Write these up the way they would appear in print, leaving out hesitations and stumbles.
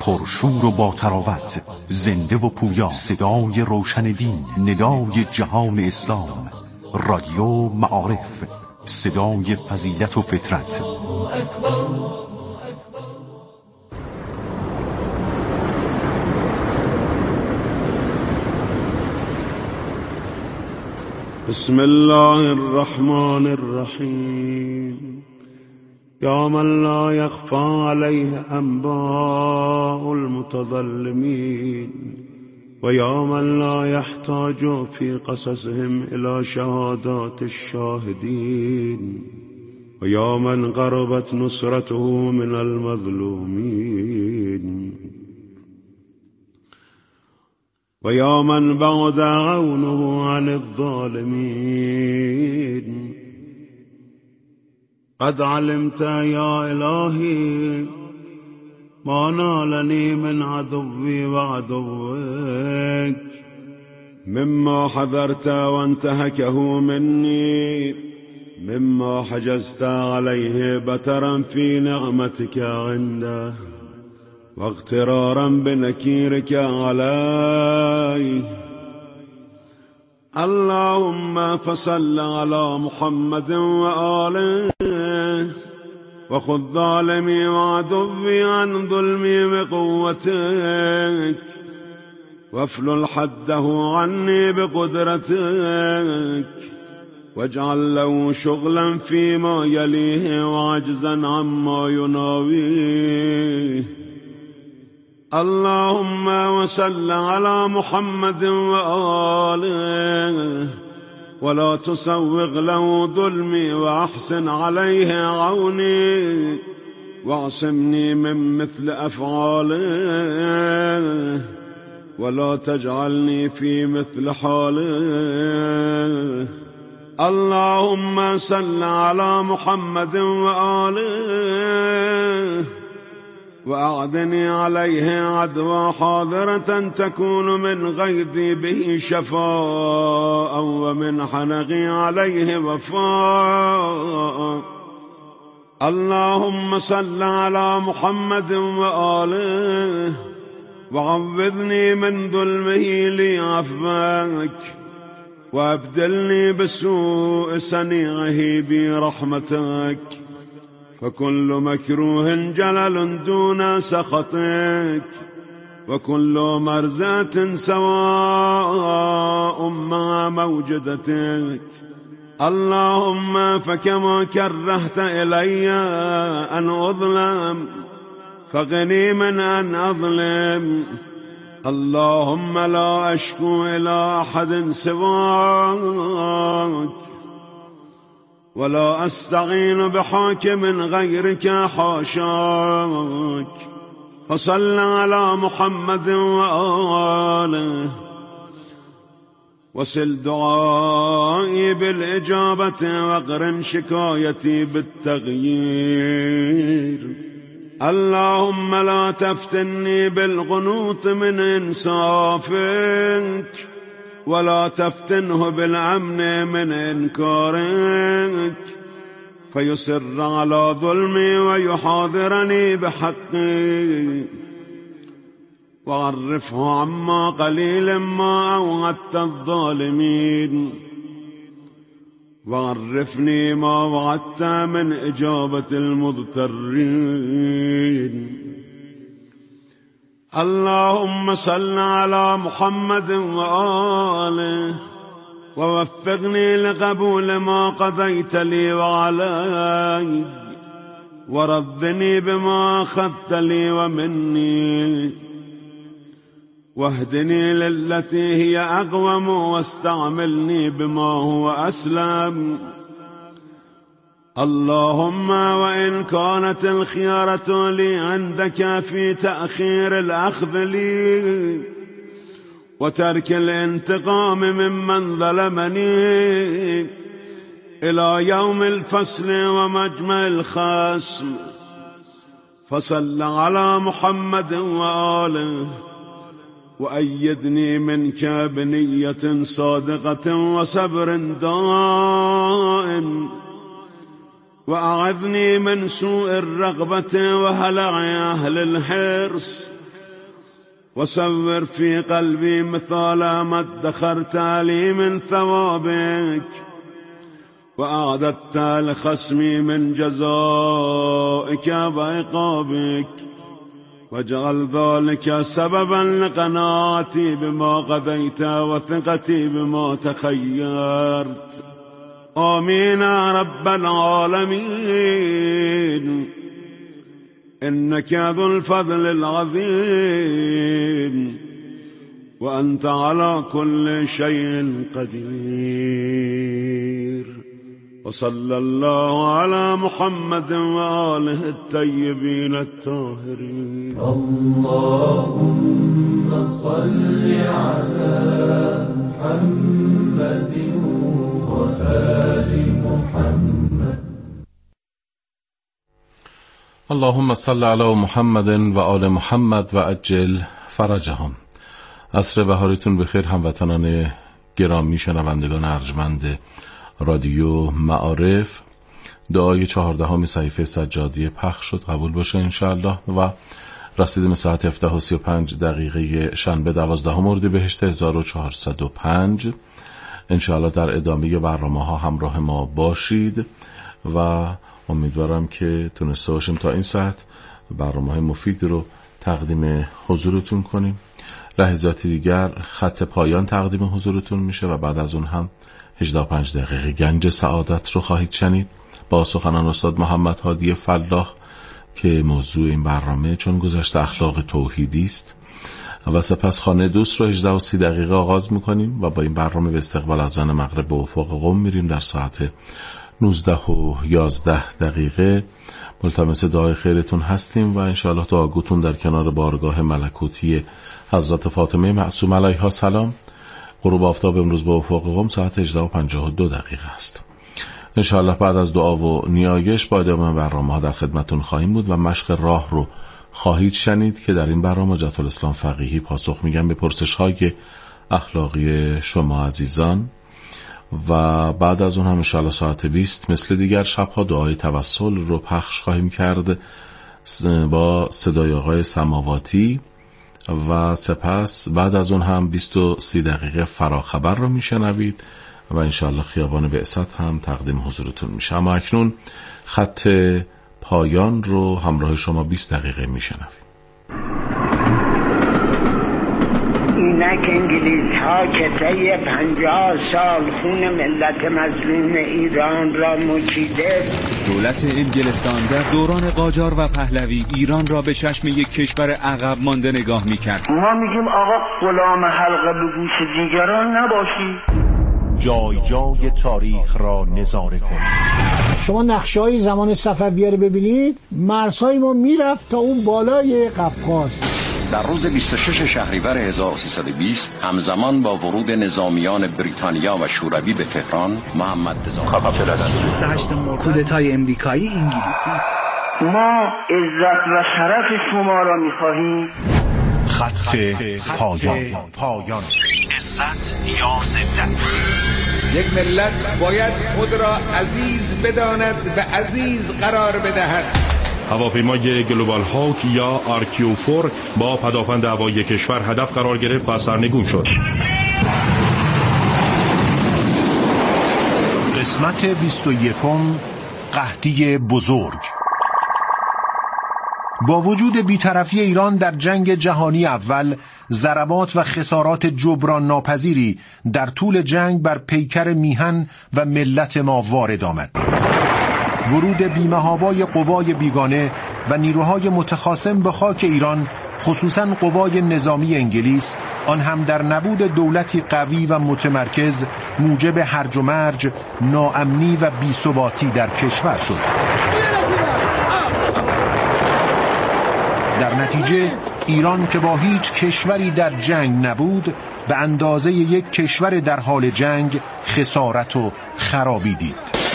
پرشور و با تراوت، زنده و پویا، صدای روشن دین، ندای جهان اسلام، رادیو معارف، صدای فضیلت و فطرت. بسم الله الرحمن الرحیم. یا من لا یخفی علیه انباء المتظلمین و یا من لا یحتاج فی قصصهم الی شهادات الشاهدین و یا من قربت نصرته من المظلومین و یا من بعد عونه عن الظالمین. قد علمت یا الهی ما نالنی من عدوی و عدوک مما حذرت وانتهكه مني مما حجزت عليه بترا في نعمتك عنده واغترارا بنكيرك عليه. اللهم فصل على محمد وآله وخذ ظالمي وعدوي عن ظلمي بقوتك وافلل حده عني بقدرتك واجعل له شغلا فيما يليه وعجزا عما يناويه. اللهم وصل على محمد وآله ولا تسوغ له ظلمي وأحسن عليه عوني واعصمني من مثل أفعاله ولا تجعلني في مثل حاله. اللهم صل على محمد وآله وأعدني عليه عدوى حاضرة تكون من غيظي به شفاء ومن حنقي عليه وفاء. اللهم صل على محمد وآله وعوذني من ظلمه لي عفوك وابدلني بسوء صنيعه برحمتك فكل مكروه جلل دون سخطك وكل مرزة سواء مع موجدتك. اللهم فكما كرهت إلي أن أظلم فغني من أن أظلم. اللهم لا أشكو إلى أحد سواك ولا أستعين بحاكم غيرك حاشاك. فصل على محمد وآله وسل دعائي بالإجابة واقرن شكايتي بالتغيير. اللهم لا تفتني بالقنوط من إنصافك ولا تفتنه بالأمن من إنكارك فيصر على ظلمي ويحاضرني بحقي وعرفه عما قليل ما أوعدت الظالمين وعرفني ما وعدت من إجابة المضطرين. اللهم صل على محمد وآله ووفقني لقبول ما قضيت لي وعلي وردني بما أخذت لي ومني واهدني للتي هي أقوم واستعملني بما هو أسلم. اللهم وإن كانت الخيارة لي عندك في تأخير الأخذ لي وترك الانتقام ممن ظلمني إلى يوم الفصل ومجمع الخصم فصل على محمد وآله وأيدني منك بنية صادقة وصبر دائم وأعذني من سوء الرغبة وهلع أهل الحرص وصور في قلبي مثال ما ادخرت لي من ثوابك وأعددت لخصمي من جزائك وعقابك، واجعل ذلك سببا لقناعتي بما قضيت وثقتي بما تخيرت. آمين يا رب العالمين، إنك ذو الفضل العظيم وأنت على كل شيء قدير. وصلى الله على محمد وآله الطيبين الطاهرين. اللهم صل على محمد وآل محمد. اللهم صل على محمد و آل محمد و عجل فرجهم. عصر بهارتون بخیر هموطنان گرامی، شنوندگان ارجمند رادیو معارف. دعای 14 صحیفه سجادی پخش شد، قبول باشه انشاءالله. و رسیدیم ساعت 17:35 شنبه 12 اردیبهشت 1405. انشاءالله در ادامه برنامه ها همراه ما باشید و امیدوارم که تونسته باشیم تا این ساعت برنامه های مفید رو تقدیم حضورتون کنیم. لحظاتی دیگر خط پایان تقدیم حضورتون میشه و بعد از اون هم 18:05 گنج سعادت رو خواهید شنید با سخنان استاد محمد هادی فلاح که موضوع این برنامه چون گذشته اخلاق توحیدی است. و سپس خانه دوست رو 18:30 آغاز میکنیم و با این برنامه به استقبال اذان مغرب به افق قم میریم. در ساعت 19:11 ملتمس دعای خیرتون هستیم و انشاءالله دعاگوتون در کنار بارگاه ملکوتی حضرت فاطمه معصومه علیها السلام. غروب آفتاب امروز به افق قم ساعت 18:52 است. انشاءالله بعد از دعا و نیایش با ادامه برنامه ها در خدمتون خواهیم بود و مشق راه رو خواهید شنید که در این برنامه حجت الاسلام فقیهی پاسخ میگن به پرسش های اخلاقی شما عزیزان. و بعد از اون هم انشاءالله ساعت 20 مثل دیگر شبها دعای توسل رو پخش خواهیم کرد با صدای آقای سماواتی و سپس بعد از اون هم 20:30 فراخبر رو میشنوید و انشاءالله خیابان بعثت هم تقدیم حضورتون میشه. اما اکنون خط پایان رو همراه شما 20 دقیقه میشنوید. اینک انگلیس ها که طی 50 سال خون ملت مظلوم ایران را مچیده. دولت انگلستان در دوران قاجار و پهلوی ایران را به چشم یک کشور عقب مانده نگاه میکرد. ما میگیم آقا غلام حلقه به گوش دیگران نباشی. جای جای تاریخ را نظاره کن. شما نقشه‌های زمان صفویه رو ببینید، مرزهای ما میرفت تا اون بالای قفقاز. در روز 26 شهریور 1320 همزمان با ورود نظامیان بریتانیا و شوروی به تهران، محمد رضا 28 کودتای امریکایی انگلیسی. ما عزت و شرف شما را می‌خواهیم. خط پایان. عزت یا ذلت. یک ملت باید خود را عزیز بداند و عزیز قرار بدهد. هواپیمای گلوبال هاوک یا RQ-4 با پدافند هوایی کشور هدف قرار گرفت و سرنگون شد. قسمت 21 قحطی بزرگ. با وجود بی‌طرفی ایران در جنگ جهانی اول، ضربات و خسارات جبران ناپذیری در طول جنگ بر پیکر میهن و ملت ما وارد آمد. ورود بی‌محابای قوای بیگانه و نیروهای متخاصم به خاک ایران، خصوصاً قوای نظامی انگلیس، آن هم در نبود دولتی قوی و متمرکز، موجب هرج و مرج، ناامنی و بی‌ثباتی در کشور شد. در نتیجه ایران که با هیچ کشوری در جنگ نبود، به اندازه یک کشور در حال جنگ خسارت و خرابی دید،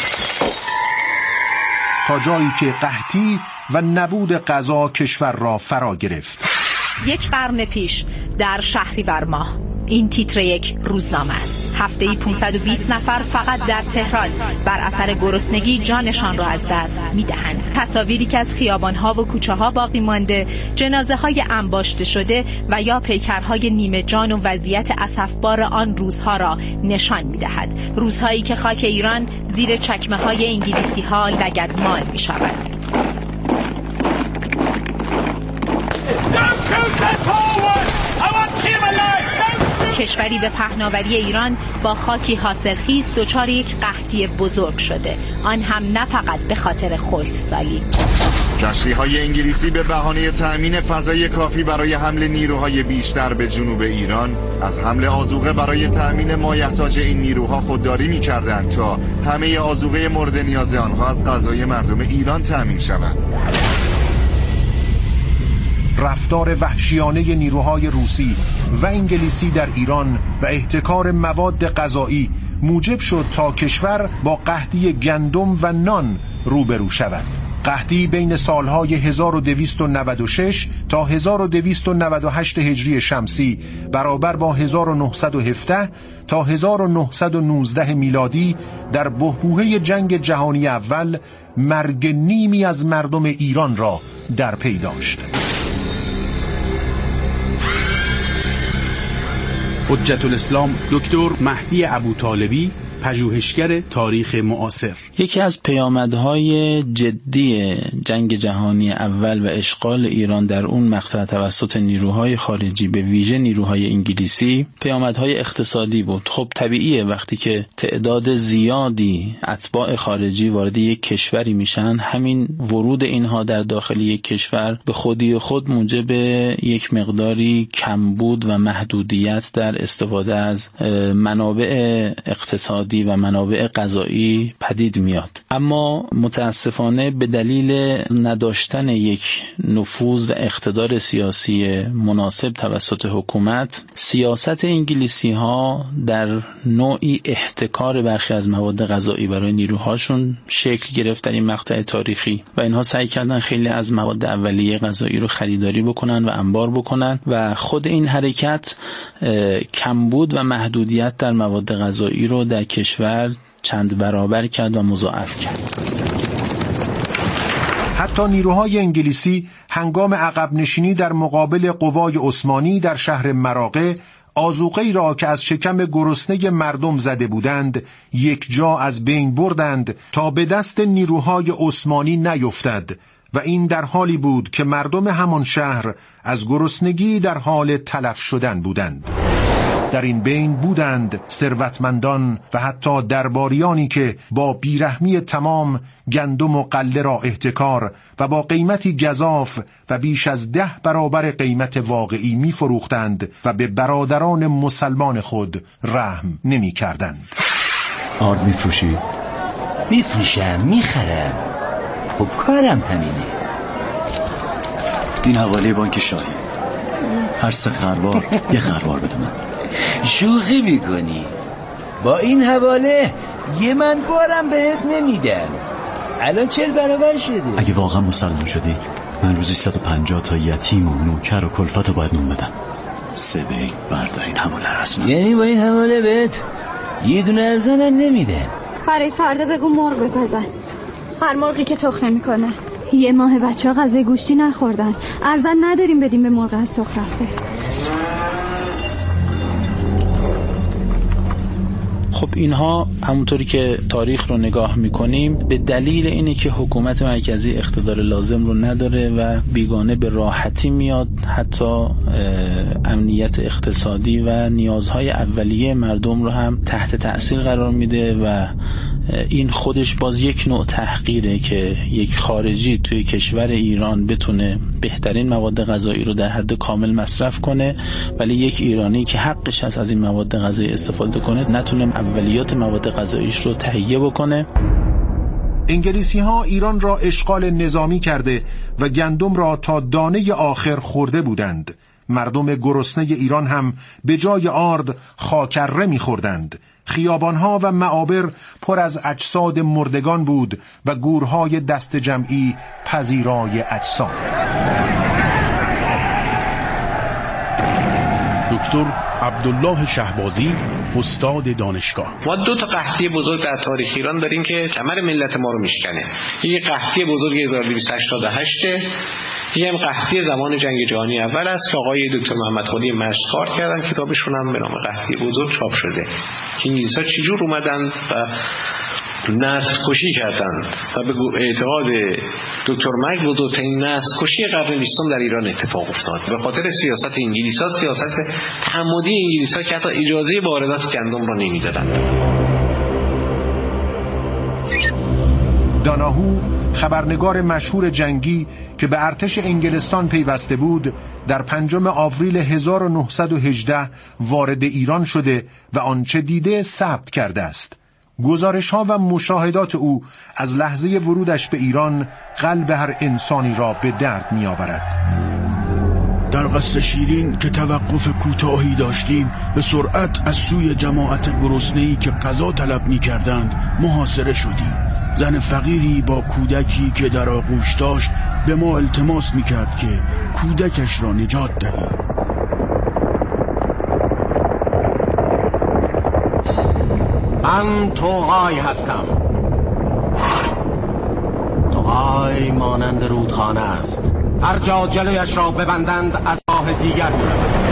تا جایی که قحطی و نبود غذا کشور را فرا گرفت. یک قرن پیش در شهریور ماه این تیتر یک روزنامه است. هفته‌ای 520 نفر فقط در تهران بر اثر گرسنگی جانشان را از دست می‌دهند. تصاویری که از خیابان‌ها و کوچه‌ها باقی مانده، جنازه‌های انباشته شده و یا پیکرهای نیمه جان و وضعیت اسفبار آن روزها را نشان می‌دهد. روزهایی که خاک ایران زیر چکمه‌های انگلیسی‌ها لگدمال می‌شود. کشوری به پهناوری ایران با خاکی حاصلخیز دچار یک قحطی بزرگ شده، آن هم نه فقط به خاطر خشکسالی. کشتی‌های انگلیسی به بهانه تأمین فضای کافی برای حمل نیروهای بیشتر به جنوب ایران از حمل آذوقه برای تأمین مایحتاج این نیروها خودداری می‌کردند تا همه آذوقه مورد نیاز آنها از غذای مردم ایران تأمین شود. رفتار وحشیانه نیروهای روسی و انگلیسی در ایران و احتکار مواد غذایی موجب شد تا کشور با قحطی گندم و نان روبرو شود. قحطی بین سالهای 1296 تا 1298 هجری شمسی برابر با 1917 تا 1919 میلادی در بحبوحه جنگ جهانی اول مرگ نیمی از مردم ایران را در پی داشت. حجت الاسلام دکتر مهدی ابوطالبی، پژوهشگر تاریخ معاصر. یکی از پیامدهای جدی جنگ جهانی اول و اشغال ایران در اون مقطع توسط نیروهای خارجی به ویژه نیروهای انگلیسی پیامدهای اقتصادی بود. خب طبیعیه وقتی که تعداد زیادی اتباع خارجی وارد یک کشوری میشن، همین ورود اینها در داخل یک کشور به خودی خود موجب یک مقداری کمبود و محدودیت در استفاده از منابع اقتصادی و منابع غذایی پدید میاد. اما متاسفانه به دلیل نداشتن یک نفوذ و اقتدار سیاسی مناسب توسط حکومت، سیاست انگلیسی ها در نوعی احتکار برخی از مواد غذایی برای نیروهاشون شکل گرفت در این مقطع تاریخی و اینها سعی کردن خیلی از مواد اولیه غذایی رو خریداری بکنن و انبار بکنن و خود این حرکت کمبود و محدودیت در مواد غذایی رو در کشور چند برابر کرد و مضاعف کرد. حتی نیروهای انگلیسی هنگام عقب نشینی در مقابل قوای عثمانی در شهر مراغه آذوقه‌ای را که از شکم گرسنه مردم زده بودند یک جا از بین بردند تا به دست نیروهای عثمانی نیفتد و این در حالی بود که مردم همان شهر از گرسنگی در حال تلف شدن بودند. در این بین بودند ثروتمندان و حتی درباریانی که با بیرحمی تمام گندم و غله را احتکار و با قیمتی گزاف و بیش از 10 برابر قیمت واقعی می فروختند و به برادران مسلمان خود رحم نمی کردند. آرد می فروشی؟ می فروشم، می خرم. خب کارم همینه. این حواله بانک شاهی، هر 3 خروار یه خروار بده من. شوخی میکنی؟ با این حواله یه من بارم بهت نمیدم. الان 40 برابر شده. اگه واقعا مسلمان شدی من روزی 150 تا یتیم و نوکر و کلفت رو باید نون بدم. 3 بیگ بردار این حواله رسما. یعنی با این حواله بهت یه دونه ارزنم نمیدم؟ برای فردا بگو مرغ بزن، هر مرغی که تخم نمیکنه. یه ماه بچه ها غذای گوشتی نخوردن، ارزن نداریم بدیم به مرغ از تخم رفته. خب اینها همونطوری که تاریخ رو نگاه میکنیم به دلیل اینه که حکومت مرکزی اقتدار لازم رو نداره و بیگانه به راحتی میاد حتی امنیت اقتصادی و نیازهای اولیه مردم رو هم تحت تأثیر قرار میده و این خودش باز یک نوع تحقیره که یک خارجی توی کشور ایران بتونه بهترین مواد غذایی رو در حد کامل مصرف کنه ولی یک ایرانی که حقش هست از این مواد غذایی استفاده کنه نتونه اولیات مواد غذاییش رو تهیه بکنه. انگلیسی ها ایران را اشغال نظامی کرده و گندم را تا دانه آخر خورده بودند. مردم گرسنه ایران هم به جای آرد خاکره می‌خوردند. خیابانها و معابر پر از اجساد مردگان بود و گورهای دست جمعی پذیرای اجساد. دکتر عبدالله شهبازی، استاد دانشگاه. ما دو تا قحطی بزرگ در تاریخ ایران داریم که کمر ملت ما رو میشکنه. یه قحطی بزرگ 1288، یه هم قحطی زمان جنگ جهانی اول است که آقای دکتر محمد خلی مشت کار کردن، کتابشون هم به نام قحطی بزرگ چاپ شده که انگلیس‌ها چجور اومدن و نسل کشی کردن و به اعتقاد دکتر مک بزرگترین نسل کشی قرن 20 در ایران اتفاق افتاد به خاطر سیاست انگلیس‌ها، سیاست تعمدی انگلیس‌ها که حتی اجازه واردات گندم را نمیدادند. داناهو، خبرنگار مشهور جنگی که به ارتش انگلستان پیوسته بود، در 5 آوریل 1918 وارد ایران شده و آنچه دیده ثبت کرده است. گزارش‌ها و مشاهدات او از لحظه ورودش به ایران قلب هر انسانی را به درد می‌آورد. در قصر شیرین که توقف کوتاهی داشتیم، به سرعت از سوی جماعت گرسنه‌ای که غذا طلب می‌کردند محاصره شدیم. زن فقیری با کودکی که در آغوش داشت به ما التماس می‌کرد که کودکش را نجات دهیم. من توغای هستم. توغای مانند رودخانه است، هر جا جلویش را ببندند از راه دیگر می‌رود.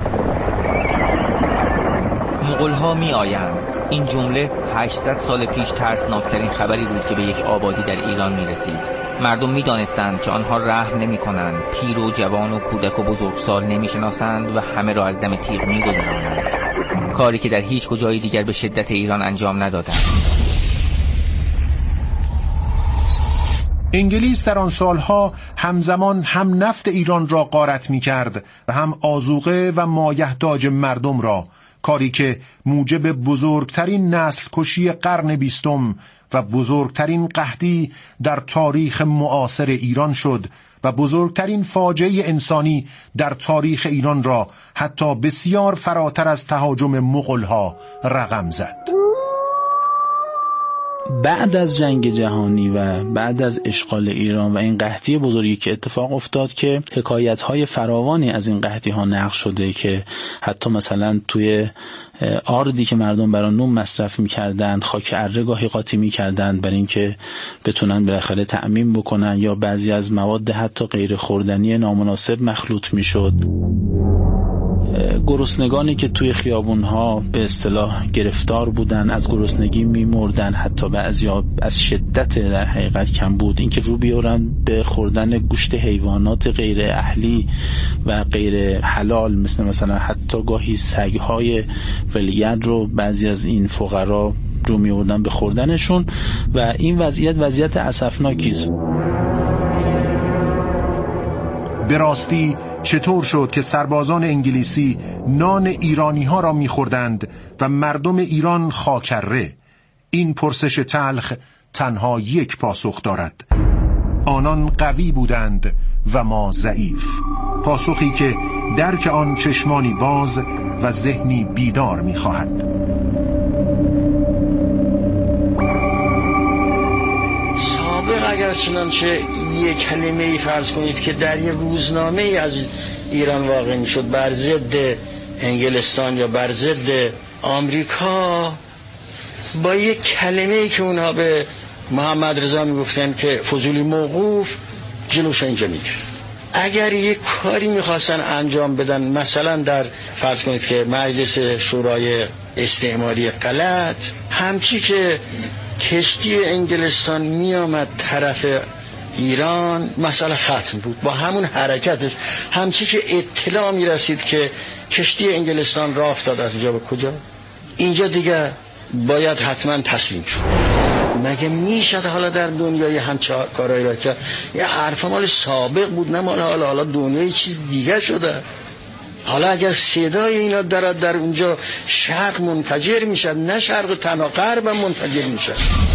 مغول‌ها می‌آیند. این جمله 800 سال پیش ترسناکترین خبری بود که به یک آبادی در ایران می‌رسید. مردم می‌دانستند که آنها رحم نمی‌کنند، پیر و جوان و کودک و بزرگسال نمی‌شناسند و همه را از دم تیغ می‌گذرانند، کاری که در هیچ کجای دیگر به شدت ایران انجام ندادند. انگلیس در آن سالها همزمان هم نفت ایران را غارت می‌کرد و هم آذوقه و مایحتاج مردم را، کاری که موجب بزرگترین نسل کشی قرن 20 و بزرگترین قحطی در تاریخ معاصر ایران شد و بزرگترین فاجعه انسانی در تاریخ ایران را حتی بسیار فراتر از تهاجم مغول‌ها رقم زد. بعد از جنگ جهانی و بعد از اشغال ایران و این قحطی بزرگی که اتفاق افتاد که حکایت‌های فراوانی از این قحطی‌ها نقل شده که حتی مثلا توی آردی که مردم برای نون مصرف می‌کردند خاک اره گاهی قاطی می‌کردند برای اینکه بتونن بالاخره تأمین بکنن، یا بعضی از مواد حتی غیر خوردنی نامناسب مخلوط می‌شد. گرسنگانی که توی خیابونها به اصطلاح گرفتار بودن، از گرسنگی میمردن، حتی بعضیا از شدت در حقیقت کم بود اینکه رو بیارن به خوردن گوشت حیوانات غیر اهلی و غیر حلال، مثلا حتی گاهی سگهای ولگرد رو بعضی از این فقرا رو میوردن به خوردنشون و این وضعیت اسفناکی است. به راستی چطور شد که سربازان انگلیسی نان ایرانی ها را می‌خوردند و مردم ایران خاکره؟ این پرسش تلخ تنها یک پاسخ دارد: آنان قوی بودند و ما ضعیف. پاسخی که درک آن چشمانی باز و ذهنی بیدار می‌خواهد. اگر چنانچه یک کلمه ای فرض کنید که در یه روزنامه ای از ایران واقع می شد بر ضد انگلستان یا بر ضد آمریکا، با یک کلمه ای که اونها به محمد رضا می گفتن که فضولی موقوف، جلوش اینجا می گرفت. اگر یک کاری می خواستن انجام بدن، مثلا در فرض کنید که مجلس شورای استعماری غلط، همچی که کشتی انگلستان می آمد طرف ایران، مسئله ختم بود. با همون حرکتش همچی که اطلاع می رسید که کشتی انگلستان راه افتاد از اینجا به کجا، اینجا دیگه باید حتما تسلیم شد. مگه میشد حالا در دنیای همچه کارایی را کرد؟ یه حرف مال سابق بود، نه مال حالا دنیای چیز دیگه شده. حالا اگر صدای اینا در اونجا شرق منفجر میشد، نه شرق تنها غرب منفجر میشد.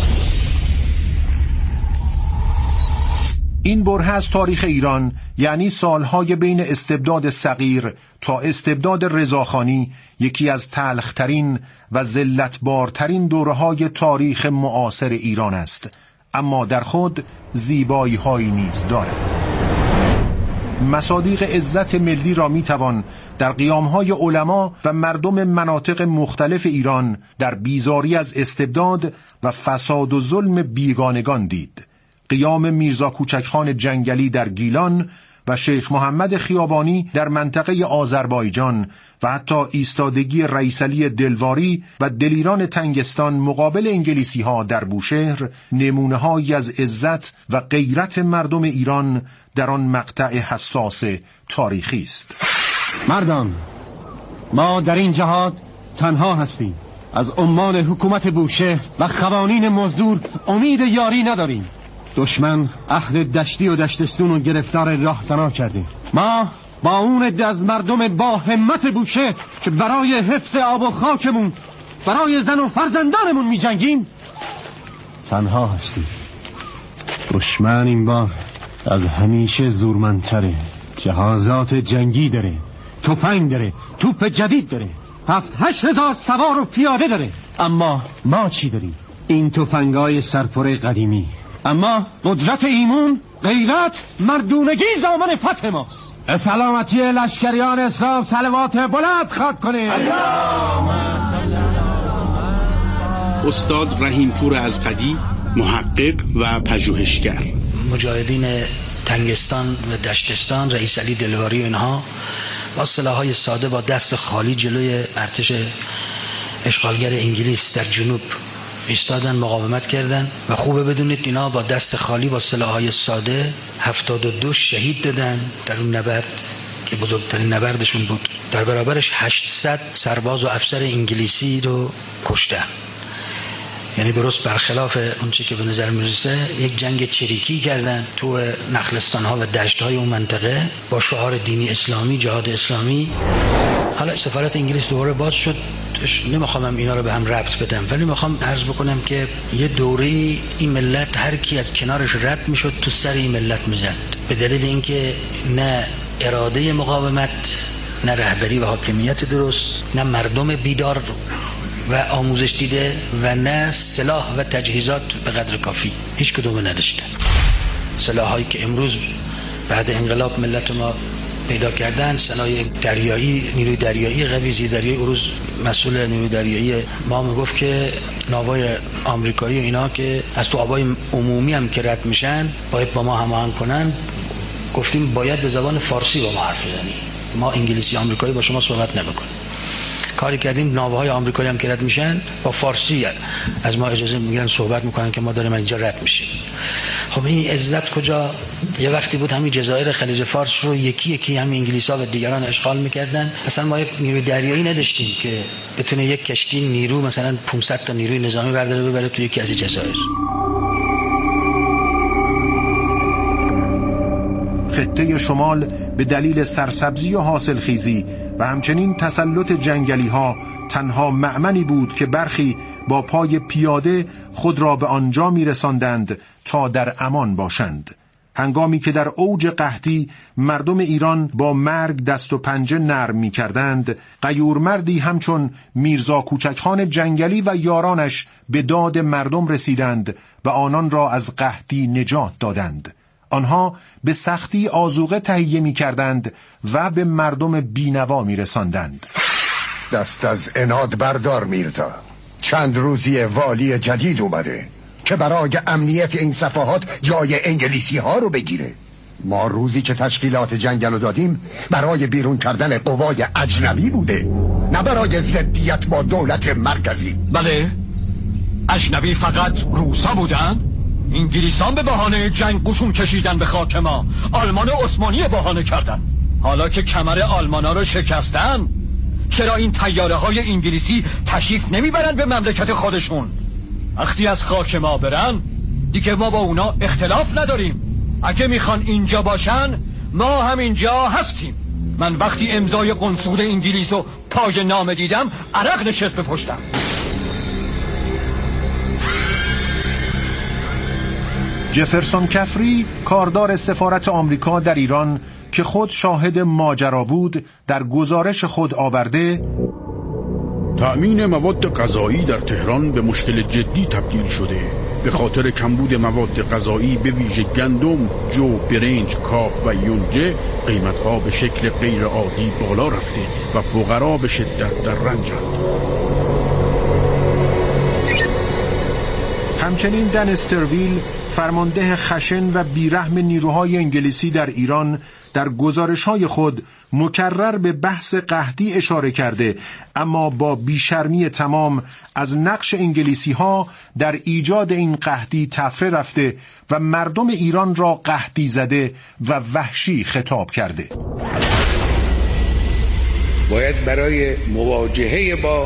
این بره از تاریخ ایران، یعنی سالهای بین استبداد صغیر تا استبداد رضاخانی، یکی از تلخترین و ذلتبارترین دوره‌های تاریخ معاصر ایران است، اما در خود زیبایی‌هایی نیز دارد. مصادیق عزت ملی را میتوان در قیامهای علما و مردم مناطق مختلف ایران در بیزاری از استبداد و فساد و ظلم بیگانگان دید. قیام میرزا کوچکخان جنگلی در گیلان و شیخ محمد خیابانی در منطقه آذربایجان و حتی ایستادگی رئیس علی دلواری و دلیران تنگستان مقابل انگلیسی ها در بوشهر نمونه‌هایی از عزت و غیرت مردم ایران در آن مقطع حساس تاریخی است. مردان، ما در این جهاد تنها هستیم. از عمال حکومت بوشهر و قوانین مزدور امید یاری نداریم. دشمن اهل دشتی و دشتستون رو گرفتار راهزنا کرده. ما با اون عده از مردم با همت بوشهر که برای حفظ آب و خاکمون، برای زن و فرزندانمون می جنگیم تنها هستیم. دشمن این بار از همیشه زورمندتره. جهازات جنگی داره، تفنگ داره، توپ جدید داره، 7-8 هزار سوار و پیاده داره. اما ما چی داریم؟ این تفنگای سرپره قدیمی. اما قدرت ایمون، غیرت، مردونگی دامن فتح ماست. سلامتی لشکریان اسلام صلوات بلند خواد کنه. استاد رحیمپور از قدی، محقق و پژوهشگر. مجاهدین تنگستان و دشتستان، رئیس علی دلواری و اینها با سلاح‌های ساده با دست خالی جلوی ارتش اشغالگر انگلیس در جنوب ایستادن، مقاومت کردن و خوبه بدونید اینا با دست خالی با سلاح‌های ساده 72 شهید دادن در اون نبرد که بزرگترین نبردشون بود. در برابرش 800 سرباز و افسر انگلیسی رو کشتن. یعنی درست برخلاف اون چی که به نظر میرسه یک جنگ چریکی کردن تو نخلستان‌ها و دشت‌های اون منطقه با شعار دینی اسلامی، جهاد اسلامی. حالا سفارت انگلیس دوباره باز شد. نمیخوام اینا رو به هم ربط بدم، ولی میخوام عرض بکنم که یه دوره این ملت هر کی از کنارش رد میشد تو سر این ملت میزد، به دلیل اینکه نه اراده مقاومت، نه رهبری و حاکمیت درست، نه مردم بیدار و آموزش دیده و نه سلاح و تجهیزات به قدر کافی، هیچ کدوم نداشتن. سلاحایی که امروز بعد انقلاب ملت ما پیدا کردن، صنایع دریایی، نیروی دریایی قوی، زیردریایی. اون روز مسئول نیروی دریایی ما میگفت که ناوای آمریکایی اینا که از تو آبای عمومی هم که رد میشن باید با ما هماهنگ کنن. گفتیم باید به زبان فارسی با ما حرف بزنید، ما انگلیسی آمریکایی با شما صحبت نمیکنیم. کاری کردیم ناوهای آمریکایی هم که رد میشن با فارسی از ما اجازه میگیرن صحبت میکنن که ما داریم اینجا رد میشیم. خب این عزت کجا؟ یه وقتی بود همین جزایر خلیج فارس رو یکی یکی همین انگلیسا و دیگران اشغال میکردن. اصلا ما یک نیروی دریایی نداشتیم که بتونه یک کشتی نیرو مثلا 500 تا نیروی نظامی برداره ببره تو یکی از این جزایر. خطه شمال به دلیل سرسبزی و حاصلخیزی و همچنین تسلط جنگلی ها تنها مأمنی بود که برخی با پای پیاده خود را به آنجا می رساندند تا در امان باشند. هنگامی که در اوج قحطی مردم ایران با مرگ دست و پنجه نرم می کردند، غیورمردی همچون میرزا کوچکخان جنگلی و یارانش به داد مردم رسیدند و آنان را از قحطی نجات دادند. آنها به سختی آذوقه تهیه می کردند و به مردم بینوا می رساندند. دست از عناد بردار میرزا، چند روزی والی جدید اومده که برای امنیت این صفحات جای انگلیسی ها رو بگیره. ما روزی که تشکیلات جنگل رو دادیم برای بیرون کردن قوای اجنبی بوده، نه برای ضدیت با دولت مرکزی. بله، اجنبی فقط روسا بودن؟ انگلیسان به بهانه جنگ قشون کشیدن به خاک ما، آلمان و عثمانی بهانه کردن. حالا که کمر آلمانا رو شکستن، چرا این طیاره های انگلیسی تشریف نمیبرن به مملکت خودشون؟ وقتی از خاک ما برن دیگه ما با اونا اختلاف نداریم. اگه میخوان اینجا باشن ما هم اینجا هستیم. من وقتی امضای قنصول انگلیس و پای نامه دیدم عرق نشست به پشتم. جفرسون کفری، کاردار سفارت آمریکا در ایران که خود شاهد ماجرا بود، در گزارش خود آورده: تأمین مواد غذایی در تهران به مشکل جدی تبدیل شده به خاطر کمبود مواد غذایی به ویژه گندم، جو، برنج، کاه و یونجه قیمت‌ها به شکل غیر عادی بالا رفته و فقرا به شدت در رنجند. همچنین دن استرویل، فرمانده خشن و بیرحم نیروهای انگلیسی در ایران، در گزارش‌های خود مکرر به بحث قحطی اشاره کرده، اما با بیشرمی تمام از نقش انگلیسی‌ها در ایجاد این قحطی تفره رفته و مردم ایران را قحطی زده و وحشی خطاب کرده. باید برای مواجهه با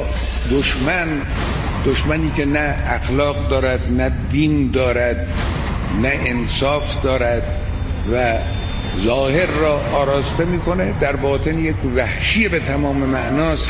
دشمنی که نه اخلاق دارد، نه دین دارد، نه انصاف دارد و ظاهر را آراسته میکنه، در باطن یک وحشی به تمام معناست.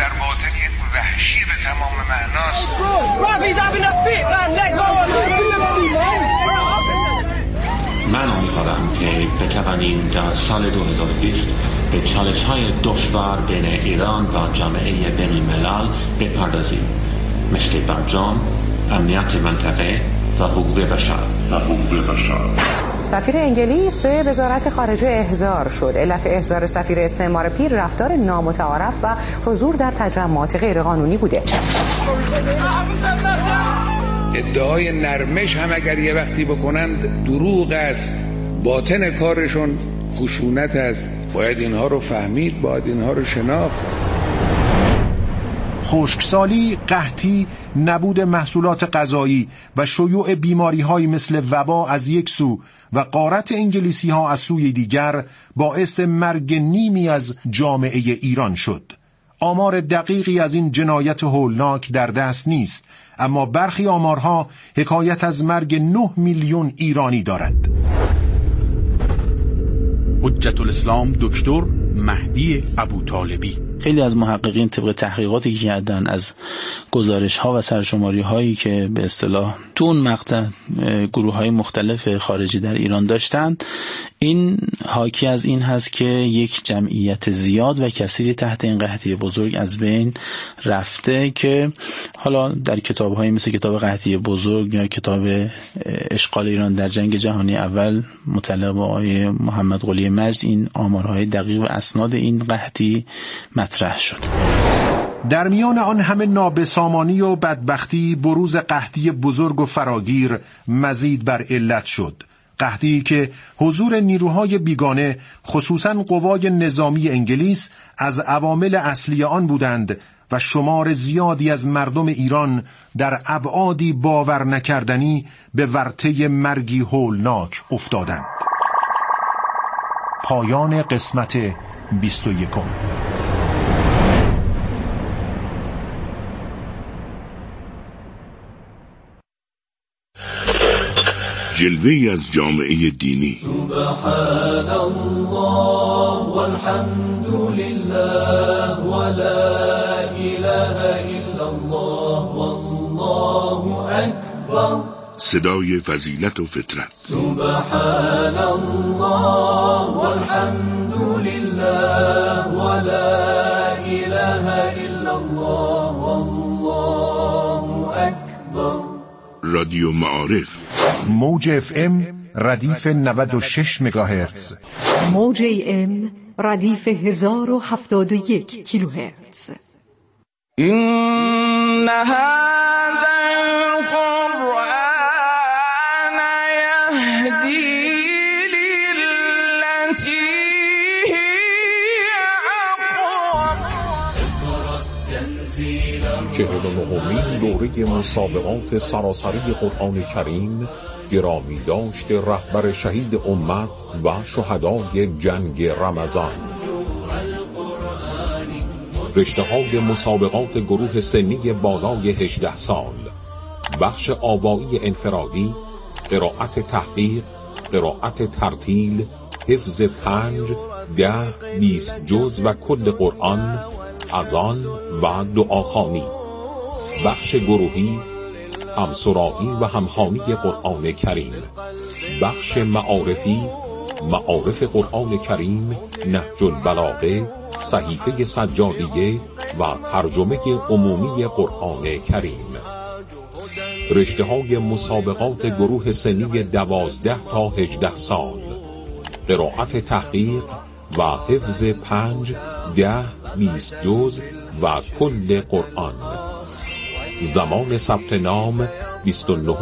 من امیدوارم که بتوانیم در سال 2020 به چالش‌های دشوار بین ایران و جامعه بین الملل بپردازیم، مثل برجام، امنیت منطقه و حقوق بشر. سفیر انگلیس به وزارت خارجه احضار شد. علت احضار سفیر استعمار پیر رفتار نامتعارف و حضور در تجمعات غیرقانونی بوده. ادعای نرمش هم اگر یه وقتی بکنند دروغ است، باطن کارشون خشونت است. باید اینها رو فهمید، باید اینها رو شناخت. خشکسالی، قحطی، نبود محصولات غذایی و شیوع بیماری‌های مثل وبا از یک سو و غارت انگلیسی‌ها از سوی دیگر باعث مرگ نیمی از جامعه ایران شد. آمار دقیقی از این جنایت هولناک در دست نیست، اما برخی آمارها حکایت از مرگ 9 میلیون ایرانی دارد. حجت الاسلام دکتر مهدی ابوطالبی: خیلی از محققین طبق تحقیقاتی که کردن از گزارش‌ها و سرشماری‌هایی که به اصطلاح تو اون مقطع گروه‌های مختلف خارجی در ایران داشتن، این حاکی از این هست که یک جمعیت زیاد و کثیری تحت این قحطی بزرگ از بین رفته، که حالا در کتاب‌های مثل کتاب قحطی بزرگ یا کتاب اشغال ایران در جنگ جهانی اول متعلق به آقای محمد قلی مجد این آمارهای دقیق و اسناد این قحطی مطرح شد. در میان آن همه نابسامانی و بدبختی، بروز قحطی بزرگ و فراگیر مزید بر علت شد. قحطی که حضور نیروهای بیگانه، خصوصاً قوای نظامی انگلیس، از عوامل اصلی آن بودند و شمار زیادی از مردم ایران در ابعادی باور نکردنی به ورطه مرگی هولناک افتادند. پایان قسمت 21. جلوه‌ای از جامعه دینی. سبحان الله والحمد لله ولا اله الا الله والله اکبر. صدای فضیلت و فطرت. سبحان الله والحمد لله ولا اله الا الله والله اکبر. رادیو معارف. موج FM ردیف 96 مگاهرتز. موج AM ردیف 1071 کیلوهرتز. این هذا القرآن یهدی للتی هی اقوم. 49مین دوره مسابقات سراسری قرآن کریم گرامی داشت رهبر شهید امت و شهدای جنگ رمضان. رشته‌های مسابقات گروه سنی بالای 18 سال، بخش آوایی انفرادی، قرائت تحقیق، قرائت ترتیل، حفظ 5، 10، 20 جز و کل قرآن، اذان و دعاخوانی. بخش گروهی، همسرایی و همخوانی قرآن کریم. بخش معارفی، معارف قرآن کریم، نهج البلاغه، صحیفه سجادیه و ترجمه عمومی قرآن کریم. رشته‌های مسابقات گروه سنی 12 تا 18 سال، قرائت تحقیق و حفظ 5، 10، 20 جز و کل قرآن. زمان ثبت نام 29